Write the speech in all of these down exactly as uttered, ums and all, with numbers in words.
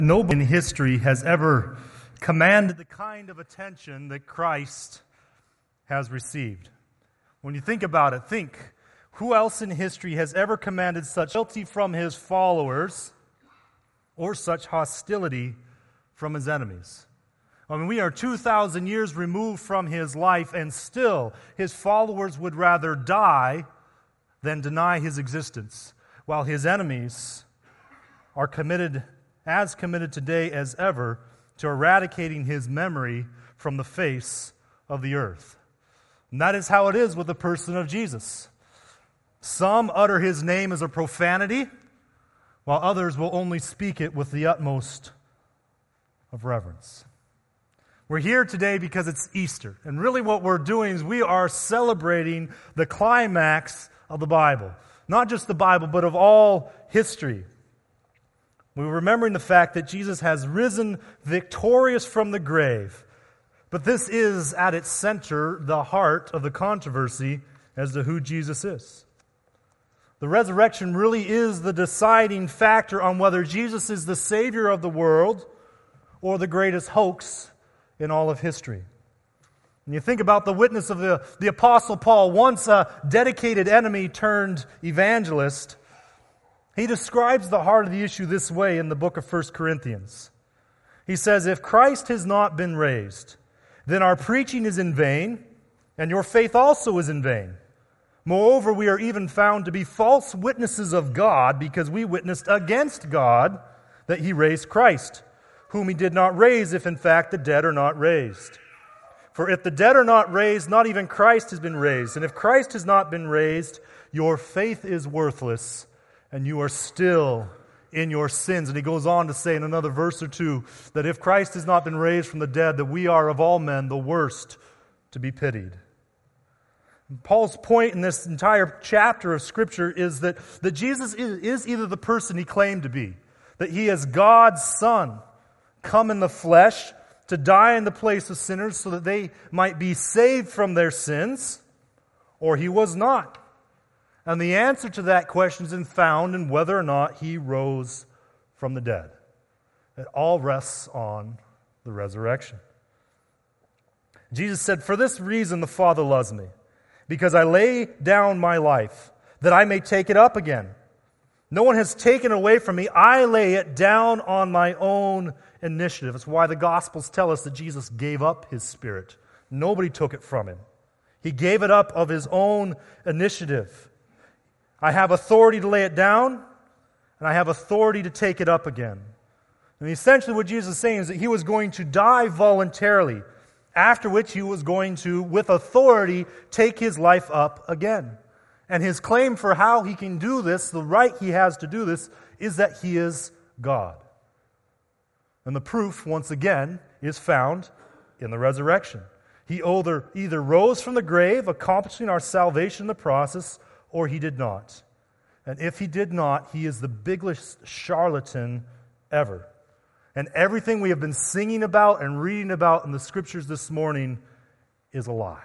Nobody in history has ever commanded the kind of attention that Christ has received. When you think about it, think, who else in history has ever commanded such loyalty from his followers or such hostility from his enemies? I mean, we are two thousand years removed from his life, and still his followers would rather die than deny his existence, while his enemies are committed, as committed today as ever, to eradicating his memory from the face of the earth. And that is how it is with the person of Jesus. Some utter his name as a profanity, while others will only speak it with the utmost of reverence. We're here today because it's Easter. And really what we're doing is we are celebrating the climax of the Bible. Not just the Bible, but of all history. We're remembering the fact that Jesus has risen victorious from the grave. But this is, at its center, the heart of the controversy as to who Jesus is. The resurrection really is the deciding factor on whether Jesus is the Savior of the world or the greatest hoax in all of history. When you think about the witness of the, the Apostle Paul, once a dedicated enemy turned evangelist, he describes the heart of the issue this way in the book of First Corinthians. He says, "If Christ has not been raised, then our preaching is in vain, and your faith also is in vain. Moreover, we are even found to be false witnesses of God, because we witnessed against God that He raised Christ, whom He did not raise, if in fact the dead are not raised. For if the dead are not raised, not even Christ has been raised. And if Christ has not been raised, your faith is worthless, and you are still in your sins." And he goes on to say in another verse or two that if Christ has not been raised from the dead, that we are of all men the worst to be pitied. And Paul's point in this entire chapter of Scripture is that, that Jesus is, is either the person he claimed to be, that he is God's Son, come in the flesh to die in the place of sinners so that they might be saved from their sins, or he was not. And the answer to that question is found in whether or not he rose from the dead. It all rests on the resurrection. Jesus said, "For this reason the Father loves me, because I lay down my life, that I may take it up again. No one has taken it away from me. I lay it down on my own initiative." That's why the Gospels tell us that Jesus gave up His Spirit. Nobody took it from Him. He gave it up of His own initiative. I have authority to lay it down, and I have authority to take it up again. And essentially what Jesus is saying is that He was going to die voluntarily, after which He was going to, with authority, take His life up again. And His claim for how He can do this, the right He has to do this, is that He is God. And the proof, once again, is found in the resurrection. He either, either rose from the grave, accomplishing our salvation in the process, or He did not. And if He did not, He is the biggest charlatan ever. And everything we have been singing about and reading about in the Scriptures this morning is a lie.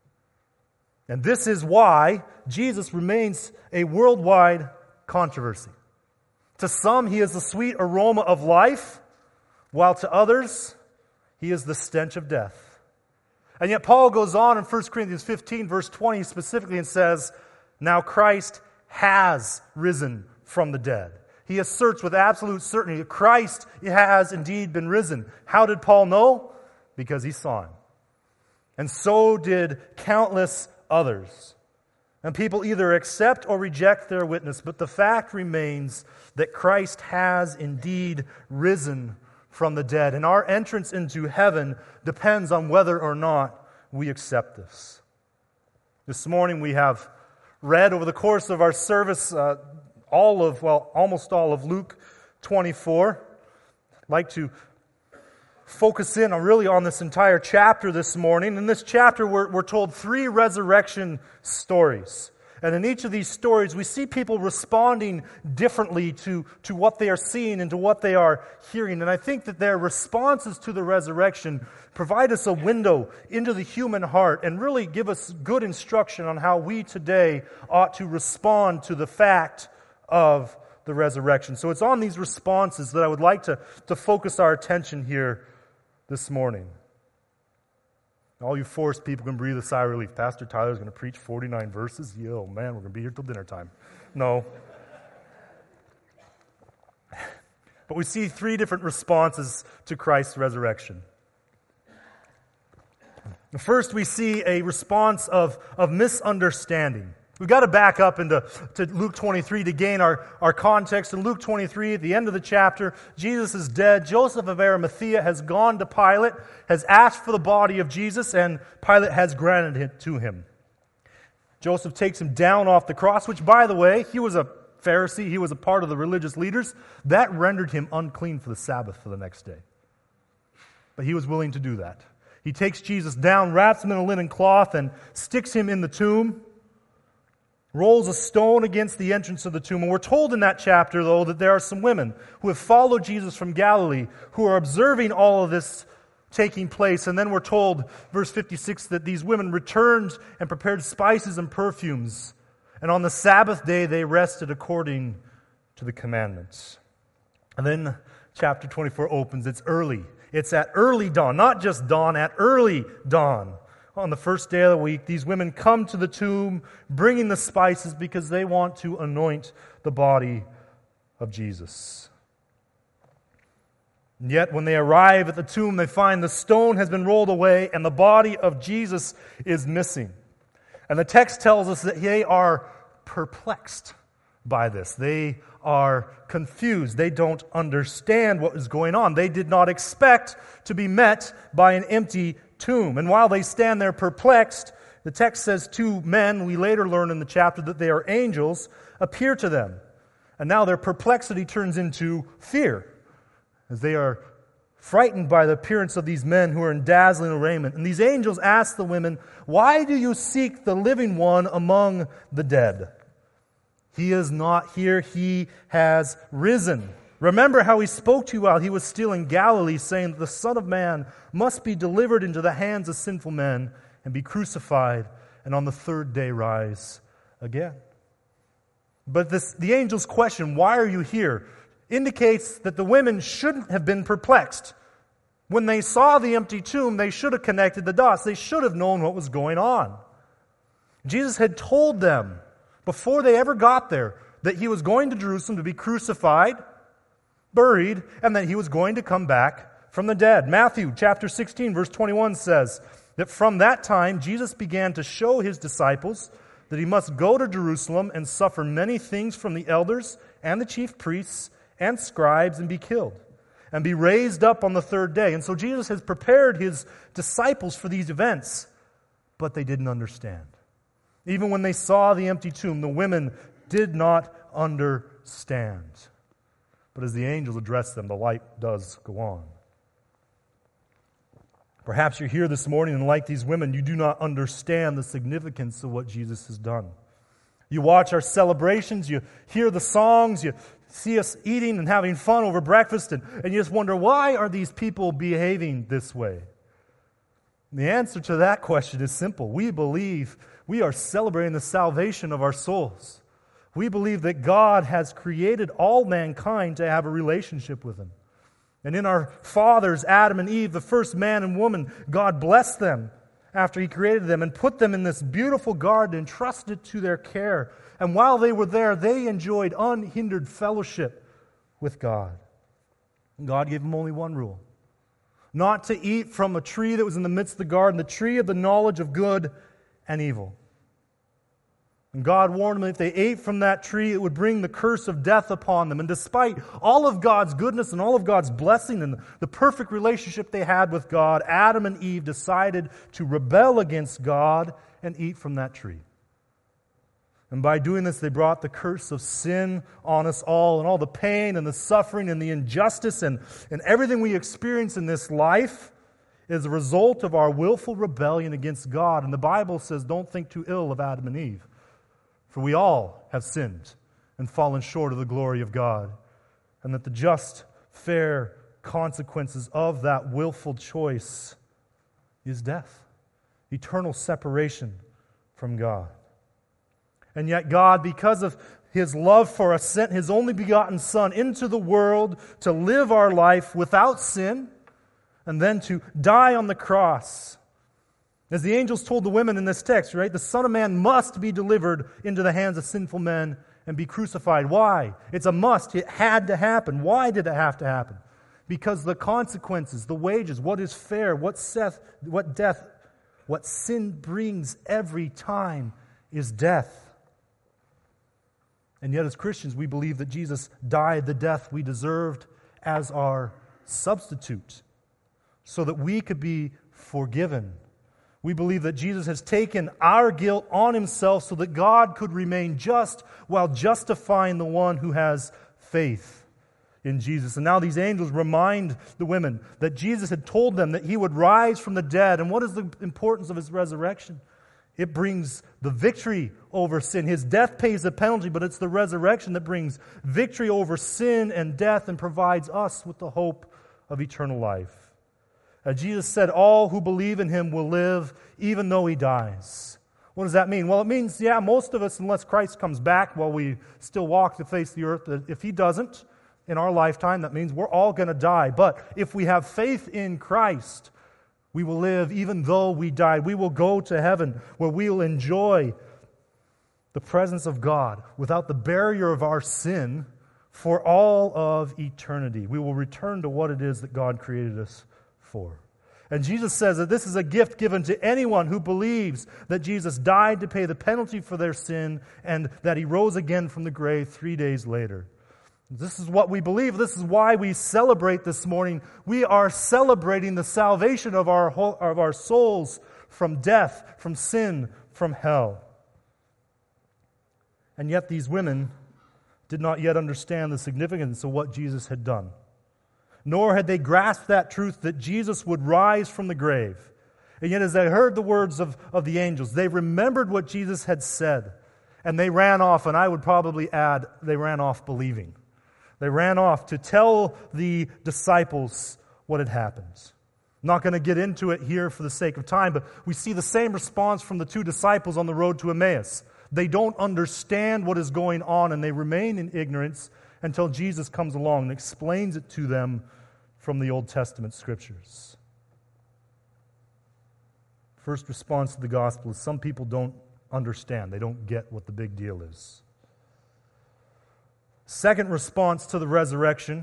And this is why Jesus remains a worldwide controversy. To some, He is the sweet aroma of life, while to others, He is the stench of death. And yet Paul goes on in First Corinthians fifteen, verse twenty specifically, and says, "Now Christ has risen from the dead." He asserts with absolute certainty that Christ has indeed been risen. How did Paul know? Because he saw Him. And so did countless others. And people either accept or reject their witness, but the fact remains that Christ has indeed risen from the dead. And our entrance into heaven depends on whether or not we accept this. This morning we have read over the course of our service uh, all of, well, almost all of Luke twenty-four. I'd like to focus in on really on this entire chapter this morning. In this chapter, we're, we're told three resurrection stories. And in each of these stories, we see people responding differently to, to what they are seeing and to what they are hearing. And I think that their responses to the resurrection provide us a window into the human heart and really give us good instruction on how we today ought to respond to the fact of the resurrection. So it's on these responses that I would like to, to focus our attention here this morning. All you forced people can breathe a sigh of relief. Pastor Tyler's going to preach forty-nine verses. Yo, man, we're going to be here till dinner time. No. But we see three different responses to Christ's resurrection. First, we see a response of, of misunderstanding. We've got to back up into to Luke twenty-three to gain our, our context. In Luke twenty-three, at the end of the chapter, Jesus is dead. Joseph of Arimathea has gone to Pilate, has asked for the body of Jesus, and Pilate has granted it to him. Joseph takes him down off the cross, which, by the way, he was a Pharisee. He was a part of the religious leaders. That rendered him unclean for the Sabbath for the next day. But he was willing to do that. He takes Jesus down, wraps him in a linen cloth, and sticks him in the tomb. Rolls a stone against the entrance of the tomb. And we're told in that chapter, though, that there are some women who have followed Jesus from Galilee who are observing all of this taking place. And then we're told, verse fifty-six, that these women returned and prepared spices and perfumes. And on the Sabbath day, they rested according to the commandments. And then chapter twenty-four opens. It's early. It's at early dawn, not just dawn, at early dawn. On the first day of the week, these women come to the tomb bringing the spices because they want to anoint the body of Jesus. And yet, when they arrive at the tomb, they find the stone has been rolled away and the body of Jesus is missing. And the text tells us that they are perplexed by this. They are confused. They don't understand what is going on. They did not expect to be met by an empty tomb. And while they stand there perplexed, the text says two men, we later learn in the chapter that they are angels, appear to them. And now their perplexity turns into fear, as they are frightened by the appearance of these men who are in dazzling raiment. And these angels ask the women, "Why do you seek the living one among the dead? He is not here, he has risen. Remember how he spoke to you while he was still in Galilee, saying that the Son of Man must be delivered into the hands of sinful men and be crucified, and on the third day rise again." But this, the angel's question, "Why are you here?" indicates that the women shouldn't have been perplexed. When they saw the empty tomb, they should have connected the dots. They should have known what was going on. Jesus had told them before they ever got there that he was going to Jerusalem to be crucified, buried, and that he was going to come back from the dead. Matthew chapter sixteen, verse twenty-one says that from that time Jesus began to show his disciples that he must go to Jerusalem and suffer many things from the elders and the chief priests and scribes and be killed and be raised up on the third day. And so Jesus has prepared his disciples for these events, but they didn't understand. Even when they saw the empty tomb, the women did not understand. But as the angels address them, the light does go on. Perhaps you're here this morning and like these women, you do not understand the significance of what Jesus has done. You watch our celebrations, you hear the songs, you see us eating and having fun over breakfast, and, and you just wonder, why are these people behaving this way? And the answer to that question is simple. We believe we are celebrating the salvation of our souls. We believe that God has created all mankind to have a relationship with Him. And in our fathers, Adam and Eve, the first man and woman, God blessed them after He created them and put them in this beautiful garden and trusted it to their care. And while they were there, they enjoyed unhindered fellowship with God. And God gave them only one rule: not to eat from a tree that was in the midst of the garden, the tree of the knowledge of good and evil. And God warned them if they ate from that tree, it would bring the curse of death upon them. And despite all of God's goodness and all of God's blessing and the perfect relationship they had with God, Adam and Eve decided to rebel against God and eat from that tree. And by doing this, they brought the curse of sin on us all, and all the pain and the suffering and the injustice and, and everything we experience in this life is a result of our willful rebellion against God. And the Bible says, don't think too ill of Adam and Eve, for we all have sinned and fallen short of the glory of God, and that the just, fair consequences of that willful choice is death, eternal separation from God. And yet God, because of His love for us, sent His only begotten Son into the world to live our life without sin and then to die on the cross. As the angels told the women in this text, right? The Son of Man must be delivered into the hands of sinful men and be crucified. Why? It's a must. It had to happen. Why did it have to happen? Because the consequences, the wages, what is fair, what death, what death, what sin brings every time is death. And yet as Christians, we believe that Jesus died the death we deserved as our substitute so that we could be forgiven. We believe that Jesus has taken our guilt on Himself so that God could remain just while justifying the one who has faith in Jesus. And now these angels remind the women that Jesus had told them that He would rise from the dead. And what is the importance of His resurrection? It brings the victory over sin. His death pays the penalty, but it's the resurrection that brings victory over sin and death and provides us with the hope of eternal life. Uh, Jesus said, all who believe in Him will live even though He dies. What does that mean? Well, it means, yeah, most of us, unless Christ comes back while we still walk the face of the earth, if He doesn't in our lifetime, that means we're all going to die. But if we have faith in Christ, we will live even though we die. We will go to heaven where we will enjoy the presence of God without the barrier of our sin for all of eternity. We will return to what it is that God created us for. And Jesus says that this is a gift given to anyone who believes that Jesus died to pay the penalty for their sin and that He rose again from the grave three days later. This is what we believe. This is why we celebrate this morning. We are celebrating the salvation of our whole, of our souls from death, from sin, from hell. And yet these women did not yet understand the significance of what Jesus had done. Nor had they grasped that truth that Jesus would rise from the grave. And yet as they heard the words of, of the angels, they remembered what Jesus had said. And they ran off, and I would probably add, they ran off believing. They ran off to tell the disciples what had happened. I'm not going to get into it here for the sake of time, but we see the same response from the two disciples on the road to Emmaus. They don't understand what is going on, and they remain in ignorance until Jesus comes along and explains it to them from the Old Testament Scriptures. First response to the gospel is some people don't understand. They don't get what the big deal is. Second response to the resurrection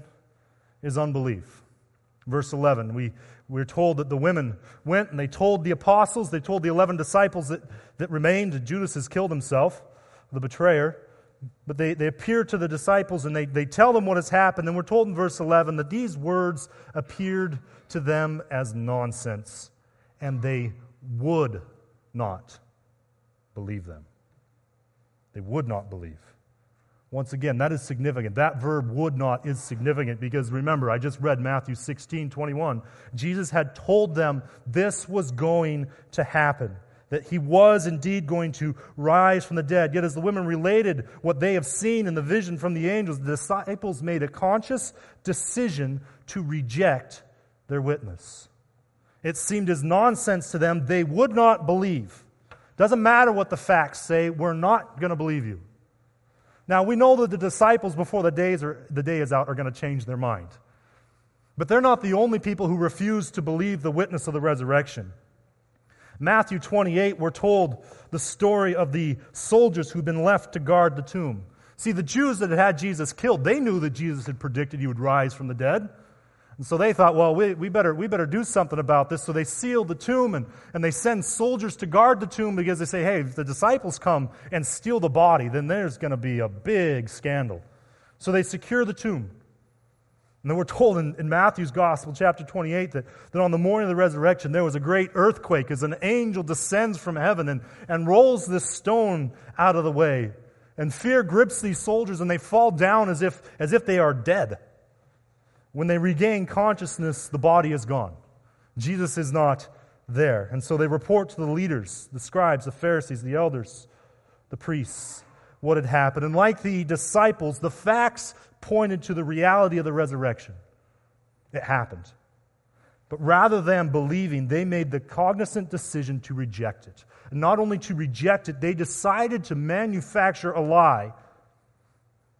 is unbelief. Verse eleven, we, we're told that the women went and they told the apostles, they told the eleven disciples that, that remained. Judas has killed himself, the betrayer. But they, they appear to the disciples and they, they tell them what has happened. And we're told in verse eleven that these words appeared to them as nonsense. And they would not believe them. They would not believe. Once again, that is significant. That verb would not is significant because remember, I just read Matthew sixteen twenty-one. Jesus had told them this was going to happen, that He was indeed going to rise from the dead. Yet as the women related what they have seen in the vision from the angels, the disciples made a conscious decision to reject their witness. It seemed as nonsense to them. They would not believe. Doesn't matter what the facts say, we're not going to believe you. Now, we know that the disciples, before the days are, the day is out, are going to change their mind. But they're not the only people who refuse to believe the witness of the resurrection. Matthew twenty-eight, we're told the story of the soldiers who've been left to guard the tomb. See, the Jews that had had Jesus killed, they knew that Jesus had predicted He would rise from the dead. And so they thought, well, we, we better we better do something about this. So they sealed the tomb and, and they send soldiers to guard the tomb because they say, hey, if the disciples come and steal the body, then there's going to be a big scandal. So they secure the tomb. And then we're told in, in Matthew's Gospel, chapter twenty-eight, that, that on the morning of the resurrection, there was a great earthquake as an angel descends from heaven and, and rolls this stone out of the way. And fear grips these soldiers and they fall down as if, as if they are dead. When they regain consciousness, the body is gone. Jesus is not there. And so they report to the leaders, the scribes, the Pharisees, the elders, the priests, what had happened. And like the disciples, the facts pointed to the reality of the resurrection. It happened. But rather than believing, they made the cognizant decision to reject it. And not only to reject it, they decided to manufacture a lie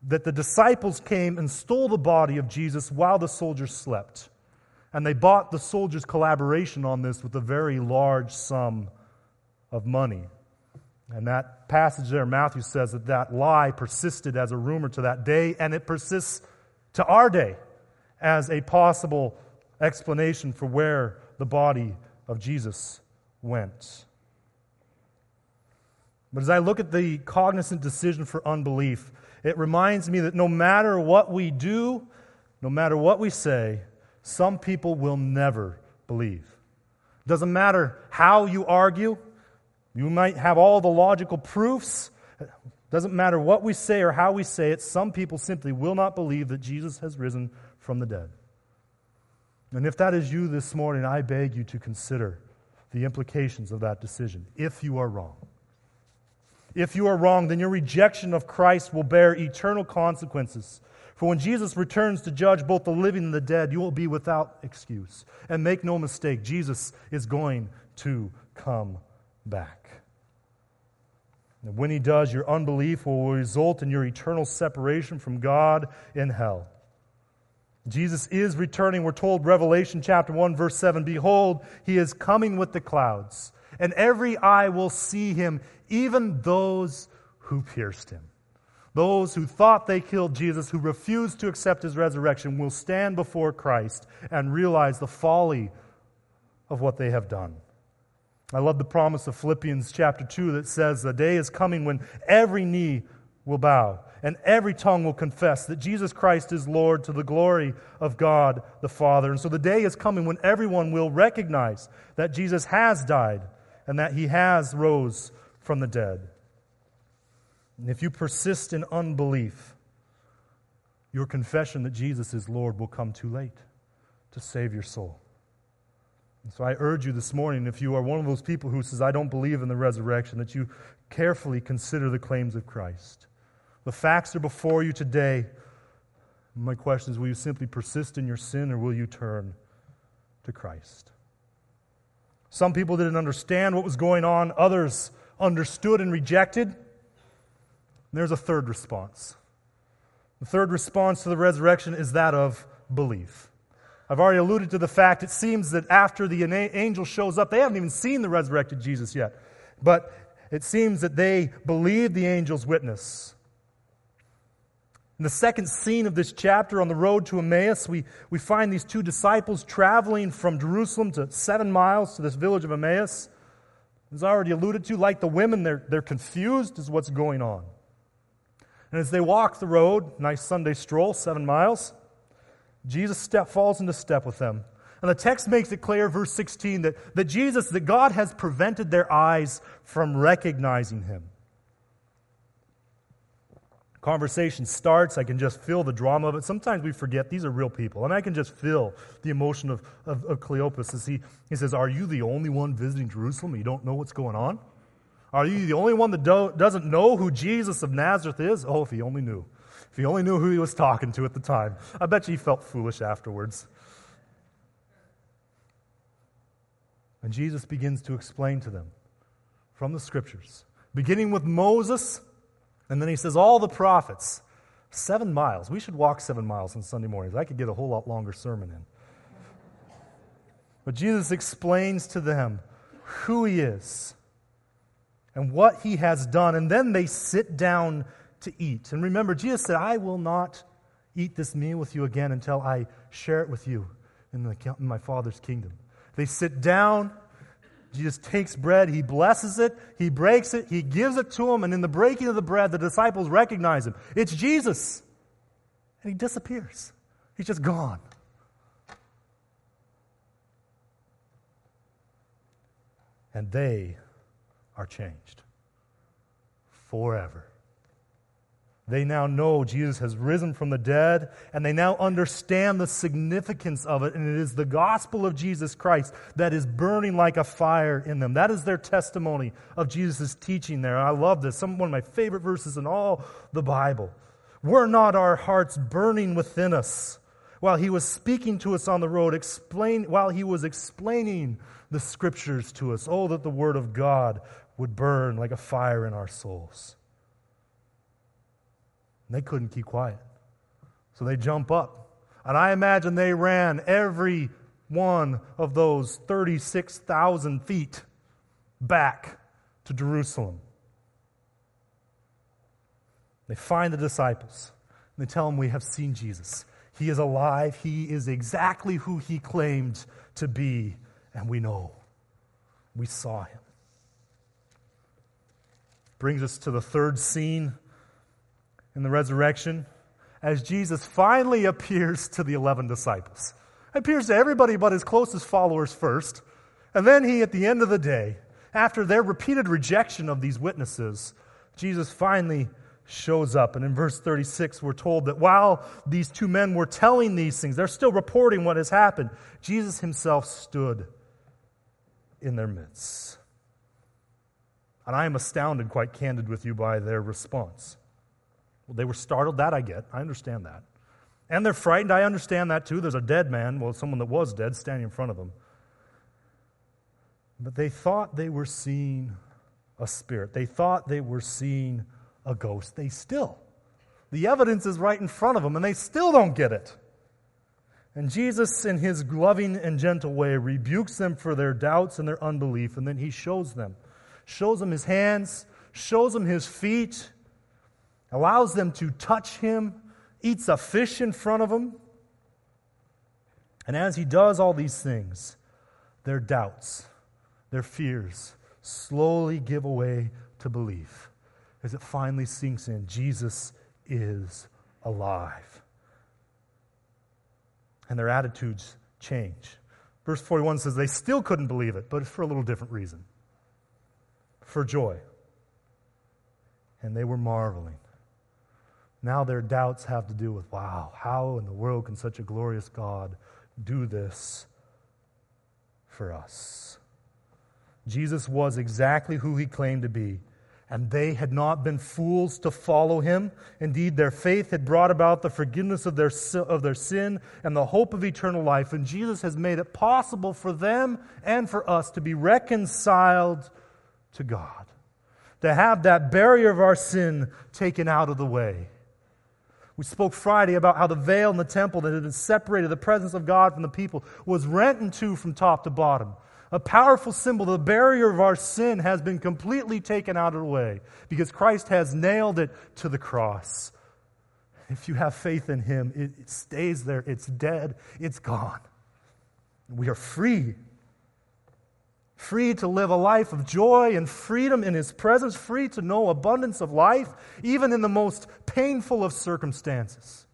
that the disciples came and stole the body of Jesus while the soldiers slept. And they bought the soldiers' collaboration on this with a very large sum of money. And that passage there, Matthew says that that lie persisted as a rumor to that day, and it persists to our day as a possible explanation for where the body of Jesus went. But as I look at the cognizant decision for unbelief, it reminds me that no matter what we do, no matter what we say, some people will never believe. It doesn't matter how you argue. You might have all the logical proofs. It doesn't matter what we say or how we say it. Some people simply will not believe that Jesus has risen from the dead. And if that is you this morning, I beg you to consider the implications of that decision, if you are wrong. If you are wrong, then your rejection of Christ will bear eternal consequences. For when Jesus returns to judge both the living and the dead, you will be without excuse. And make no mistake, Jesus is going to come back. And when he does, your unbelief will result in your eternal separation from God in hell. Jesus is returning. We're told, Revelation chapter one, verse seven, "Behold, he is coming with the clouds, and every eye will see him, even those who pierced him." Those who thought they killed Jesus, who refused to accept his resurrection, will stand before Christ and realize the folly of what they have done. I love the promise of Philippians chapter two that says, "The day is coming when every knee will bow and every tongue will confess that Jesus Christ is Lord, to the glory of God the Father." And so the day is coming when everyone will recognize that Jesus has died and that he has rose from the dead. And if you persist in unbelief, your confession that Jesus is Lord will come too late to save your soul. And so I urge you this morning, if you are one of those people who says, "I don't believe in the resurrection," that you carefully consider the claims of Christ. The facts are before you today. My question is, will you simply persist in your sin, or will you turn to Christ? Some people didn't understand what was going on. Others understood and rejected. And there's a third response. The third response to the resurrection is that of belief. I've already alluded to the fact it seems that after the angel shows up, they haven't even seen the resurrected Jesus yet. But it seems that they believed the angel's witness. In the second scene of this chapter, on the road to Emmaus, we, we find these two disciples traveling from Jerusalem to seven miles to this village of Emmaus. As I already alluded to, like the women, they're, they're confused as what's going on. And as they walk the road, nice Sunday stroll, seven miles, Jesus step, falls into step with them. And the text makes it clear, verse sixteen, that, that Jesus, that God has prevented their eyes from recognizing him. Conversation starts. I can just feel the drama of it. Sometimes we forget these are real people. I mean, I can just feel the emotion of, of, of Cleopas as he, he says, "Are you the only one visiting Jerusalem and you don't know what's going on? Are you the only one that do, doesn't know who Jesus of Nazareth is?" Oh, if he only knew. If he only knew who he was talking to at the time. I bet you he felt foolish afterwards. And Jesus begins to explain to them from the Scriptures, beginning with Moses, and then he says all the prophets. Seven miles. We should walk seven miles on Sunday mornings. I could get a whole lot longer sermon in. But Jesus explains to them who he is and what he has done. And then they sit down to eat. And remember, Jesus said, "I will not eat this meal with you again until I share it with you in, the, in my Father's kingdom." They sit down. Jesus takes bread. He blesses it. He breaks it. He gives it to them. And in the breaking of the bread, the disciples recognize him. It's Jesus. And he disappears. He's just gone. And they are changed forever. They now know Jesus has risen from the dead, and they now understand the significance of it, and it is the gospel of Jesus Christ that is burning like a fire in them. That is their testimony of Jesus' teaching there. And I love this. Some, one of my favorite verses in all the Bible. "Were not our hearts burning within us while he was speaking to us on the road, explain, while he was explaining the Scriptures to us? Oh, that the Word of God would burn like a fire in our souls." And they couldn't keep quiet. So they jump up. And I imagine they ran every one of those thirty-six thousand feet back to Jerusalem. They find the disciples. And they tell them, we have seen Jesus. He is alive. He is exactly who he claimed to be. And we know. We saw him. Brings us to the third scene in the resurrection, as Jesus finally appears to the eleven disciples. He appears to everybody but his closest followers first, and then he, at the end of the day, after their repeated rejection of these witnesses, Jesus finally shows up. And in verse thirty-six, we're told that while these two men were telling these things, they're still reporting what has happened, Jesus himself stood in their midst. And I am astounded, quite candid with you, by their response. Well, they were startled. That I get. I understand that. And they're frightened. I understand that too. There's a dead man, well, someone that was dead, standing in front of them. But they thought they were seeing a spirit. They thought they were seeing a ghost. They still. The evidence is right in front of them, and they still don't get it. And Jesus, in his loving and gentle way, rebukes them for their doubts and their unbelief, and then he shows them. Shows them his hands, shows them his feet, allows them to touch him, eats a fish in front of them. And as he does all these things, their doubts, their fears, slowly give way to belief as it finally sinks in. Jesus is alive. And their attitudes change. Verse forty-one says they still couldn't believe it, but for a little different reason. For joy. And they were marveling. Now their doubts have to do with, wow, how in the world can such a glorious God do this for us? Jesus was exactly who he claimed to be, and they had not been fools to follow him. Indeed, their faith had brought about the forgiveness of their, of their sin and the hope of eternal life, and Jesus has made it possible for them and for us to be reconciled to God, to have that barrier of our sin taken out of the way. We spoke Friday about how the veil in the temple that had separated the presence of God from the people was rent in two from top to bottom. A powerful symbol. The barrier of our sin has been completely taken out of the way because Christ has nailed it to the cross. If you have faith in him, it, it stays there. It's dead. It's gone. We are free. Free to live a life of joy and freedom in his presence. Free to know abundance of life, even in the most painful of circumstances.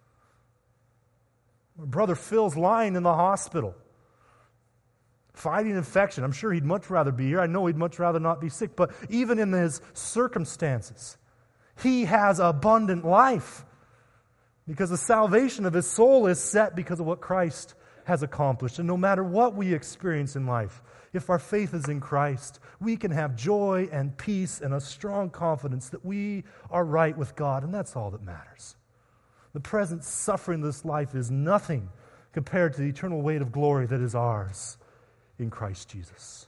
My brother Phil's lying in the hospital, fighting infection. I'm sure he'd much rather be here. I know he'd much rather not be sick. But even in his circumstances, he has abundant life because the salvation of his soul is set because of what Christ has accomplished. And no matter what we experience in life, if our faith is in Christ, we can have joy and peace and a strong confidence that we are right with God, and that's all that matters. The present suffering of this life is nothing compared to the eternal weight of glory that is ours in Christ Jesus.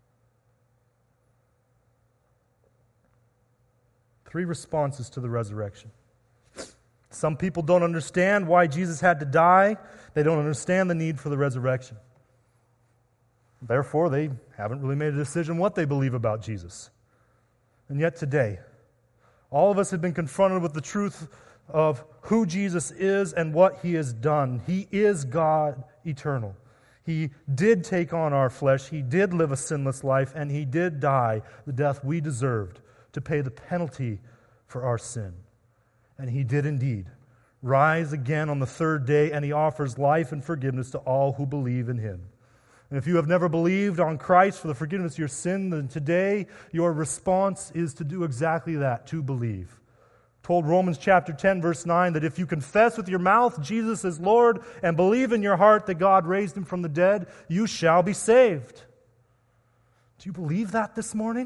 Three responses to the resurrection. Some people don't understand why Jesus had to die. They don't understand the need for the resurrection. Therefore, they haven't really made a decision what they believe about Jesus. And yet today, all of us have been confronted with the truth of who Jesus is and what he has done. He is God eternal. He did take on our flesh. He did live a sinless life, and he did die the death we deserved to pay the penalty for our sin. And he did indeed rise again on the third day, and he offers life and forgiveness to all who believe in him. And if you have never believed on Christ for the forgiveness of your sin, then today your response is to do exactly that, to believe. Told Romans chapter ten, verse nine, that if you confess with your mouth Jesus is Lord and believe in your heart that God raised him from the dead, you shall be saved. Do you believe that this morning?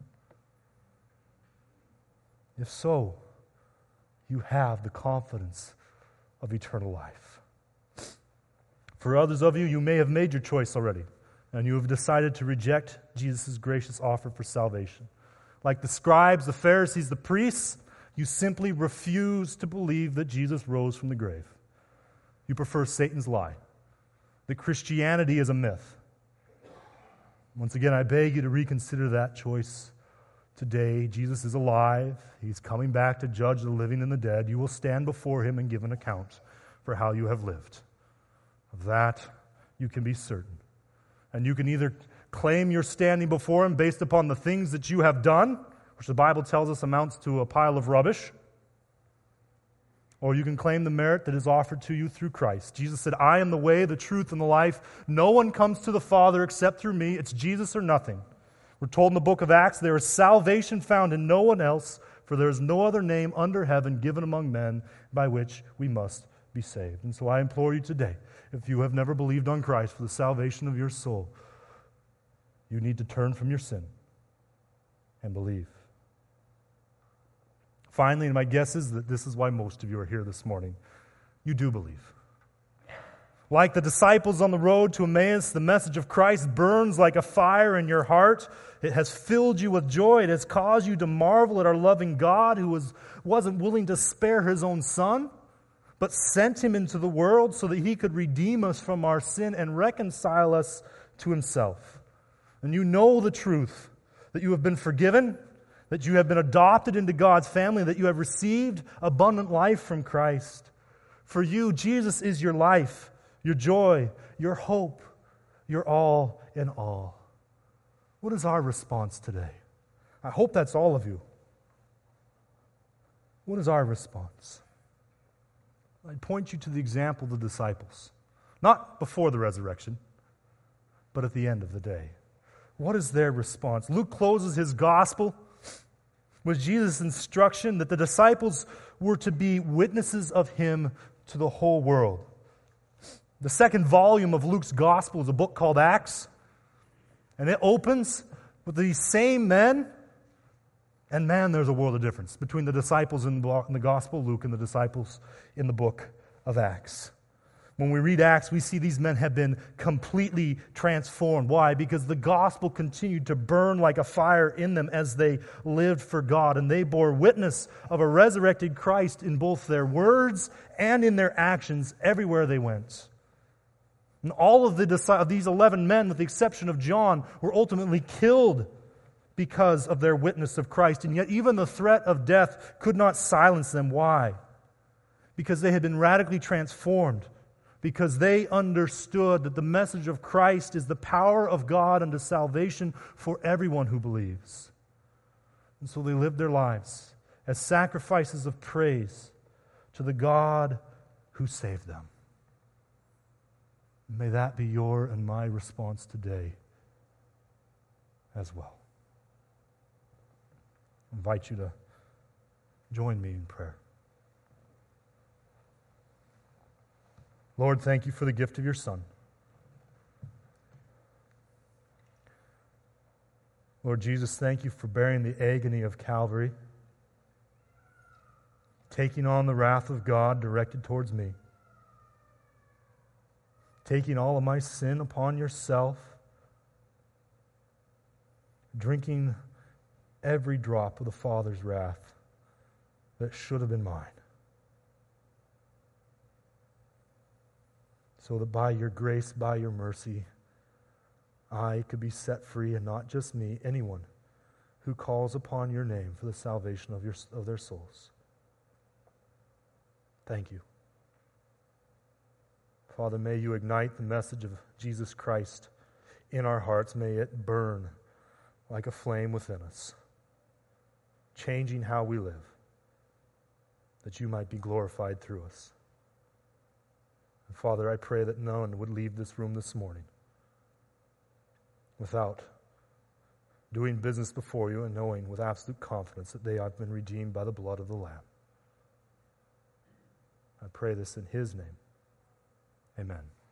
If so, you have the confidence of eternal life. For others of you, you may have made your choice already, and you have decided to reject Jesus' gracious offer for salvation. Like the scribes, the Pharisees, the priests, You simply refuse to believe that Jesus rose from the grave. You prefer Satan's lie, that Christianity is a myth. Once again, I beg you to reconsider that choice today. Jesus is alive. He's coming back to judge the living and the dead. You will stand before him and give an account for how you have lived. Of that, you can be certain. And you can either claim you're standing before him based upon the things that you have done, which the Bible tells us amounts to a pile of rubbish, or you can claim the merit that is offered to you through Christ. Jesus said, I am the way, the truth, and the life. No one comes to the Father except through me. It's Jesus or nothing. We're told in the book of Acts, there is salvation found in no one else, for there is no other name under heaven given among men by which we must be saved. And so I implore you today, if you have never believed on Christ for the salvation of your soul, you need to turn from your sin and believe. Finally, and my guess is that this is why most of you are here this morning, you do believe. Like the disciples on the road to Emmaus, the message of Christ burns like a fire in your heart. It has filled you with joy. It has caused you to marvel at our loving God who was, wasn't willing to spare his own Son, but sent him into the world so that he could redeem us from our sin and reconcile us to himself. And you know the truth, that you have been forgiven, that you have been adopted into God's family, that you have received abundant life from Christ. For you, Jesus is your life, your joy, your hope, your all in all. What is our response today? I hope that's all of you. What is our response? I'd point you to the example of the disciples, not before the resurrection, but at the end of the day. What is their response? Luke closes his gospel with Jesus' instruction that the disciples were to be witnesses of him to the whole world. The second volume of Luke's gospel is a book called Acts, and it opens with these same men, and man, there's a world of difference between the disciples in the gospel of Luke and the disciples in the book of Acts. When we read Acts, we see these men have been completely transformed. Why? Because the gospel continued to burn like a fire in them as they lived for God. And they bore witness of a resurrected Christ in both their words and in their actions everywhere they went. And all of, the, of these eleven men, with the exception of John, were ultimately killed because of their witness of Christ. And yet even the threat of death could not silence them. Why? Because they had been radically transformed. Because they understood that the message of Christ is the power of God unto salvation for everyone who believes. And so they lived their lives as sacrifices of praise to the God who saved them. May that be your and my response today as well. I invite you to join me in prayer. Lord, thank you for the gift of your Son. Lord Jesus, thank you for bearing the agony of Calvary, taking on the wrath of God directed towards me, taking all of my sin upon yourself, drinking every drop of the Father's wrath that should have been mine. So that by your grace, by your mercy, I could be set free, and not just me, anyone who calls upon your name for the salvation of, your, of their souls. Thank you. Father, may you ignite the message of Jesus Christ in our hearts. May it burn like a flame within us, changing how we live, that you might be glorified through us. Father, I pray that no one would leave this room this morning without doing business before you and knowing with absolute confidence that they have been redeemed by the blood of the Lamb. I pray this in his name. Amen.